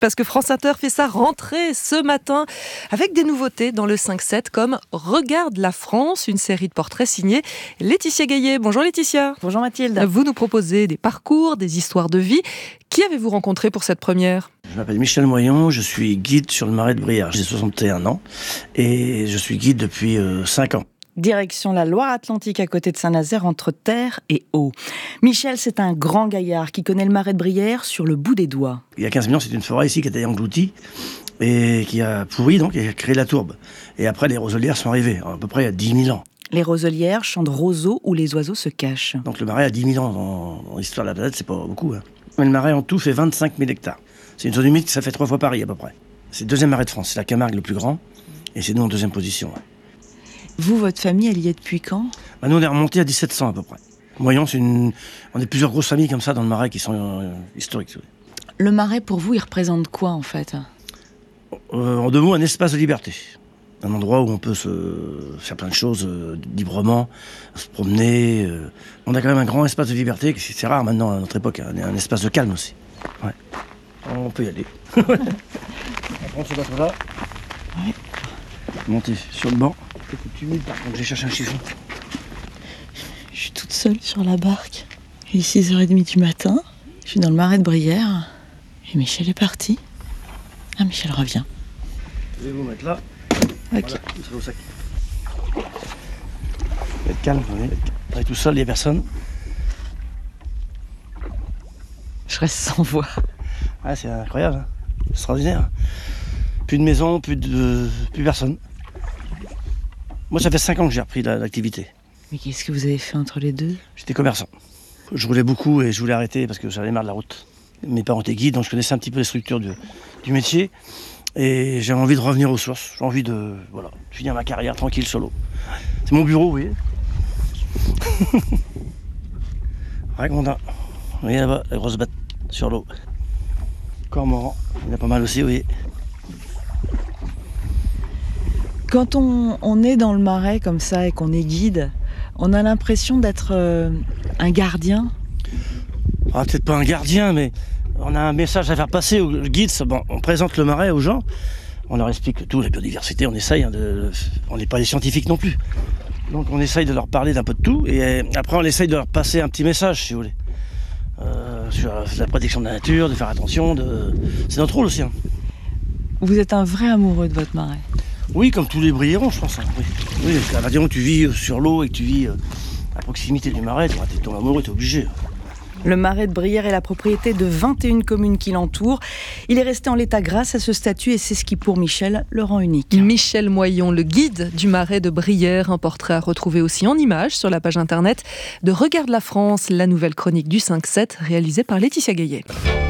parce que France Inter fait sa rentrée ce matin avec des nouveautés dans le 5-7 comme Regarde la France, une série de portraits signés Laetitia Gaillet. Bonjour Laetitia. Bonjour Mathilde. Vous nous proposez des parcours, des histoires de vie. Qui avez-vous rencontré pour cette première ? Je m'appelle Michel Moyon, je suis guide sur le Marais de Brière. J'ai 61 ans et je suis guide depuis 5 ans. Direction la Loire-Atlantique à côté de Saint-Nazaire, entre terre et eau. Michel, c'est un grand gaillard qui connaît le Marais de Brière sur le bout des doigts. Il y a 15 000 ans, c'est une forêt ici qui a été engloutie et qui a pourri, donc, et a créé la tourbe. Et après, les roselières sont arrivées, à peu près il y a 10 000 ans. Les roselières, champs de roseaux où les oiseaux se cachent. Donc le Marais a 10 000 ans dans l'histoire de la planète, c'est pas beaucoup. Mais le Marais en tout fait 25 000 hectares. C'est une zone humide, ça fait 3 fois Paris à peu près. C'est le deuxième Marais de France, c'est la Camargue le plus grand, et c'est nous en deuxième position. Ouais. Vous, votre famille, elle y est depuis quand ? Nous, on est remonté à 1700 à peu près. Moyon, on est plusieurs grosses familles comme ça dans le Marais qui sont historiques. Le Marais, pour vous, il représente quoi, en fait ? En 2 mots, un espace de liberté. Un endroit où on peut faire plein de choses librement, se promener. On a quand même un grand espace de liberté, c'est rare maintenant à notre époque, un espace de calme aussi. Ouais. On peut y aller. On prend ce bateau-là. Ouais. Monter sur le banc. C'est humide, par contre, j'ai cherché un chiffon. Je suis toute seule sur la barque. Il est 6h30 du matin. Je suis dans le Marais de Brière. Et Michel est parti. Ah, Michel revient. Je vais vous mettre là. Ok. Voilà, vous serez au sac. Être calme, vous voyez. On est tout seul, il n'y a personne. Je reste sans voix. Ah, c'est incroyable, hein. C'est extraordinaire. Plus de maison, plus personne. Moi, ça fait 5 ans que j'ai repris l'activité. Mais qu'est-ce que vous avez fait entre les deux ? J'étais commerçant. Je roulais beaucoup et je voulais arrêter parce que j'avais marre de la route. Mes parents étaient guides, donc je connaissais un petit peu les structures du métier. Et j'avais envie de revenir aux sources. J'ai envie de finir ma carrière tranquille sur l'eau. C'est mon bureau, vous voyez. Ragondin. Vous voyez là-bas, la grosse batte sur l'eau. Cormoran. Il y en a pas mal aussi, vous voyez. Quand on est dans le Marais comme ça et qu'on est guide, on a l'impression d'être un gardien. Ah, peut-être pas un gardien, mais on a un message à faire passer aux guides. Bon, on présente le Marais aux gens, on leur explique tout, la biodiversité, on essaye, on n'est pas des scientifiques non plus. Donc on essaye de leur parler d'un peu de tout, et après on essaye de leur passer un petit message, si vous voulez. Sur la protection de la nature, de faire attention, c'est notre rôle aussi. Vous êtes un vrai amoureux de votre Marais. Oui, comme tous les Briérons, je pense. Oui, à partir du moment où tu vis sur l'eau et que tu vis à proximité du Marais, tu tombes amoureux, tu es obligé. Le Marais de Brière est la propriété de 21 communes qui l'entourent. Il est resté en l'état grâce à ce statut et c'est ce qui, pour Michel, le rend unique. Michel Moyon, le guide du Marais de Brière, un portrait à retrouver aussi en images sur la page internet de Regarde la France, la nouvelle chronique du 5-7 réalisée par Laetitia Gaillet.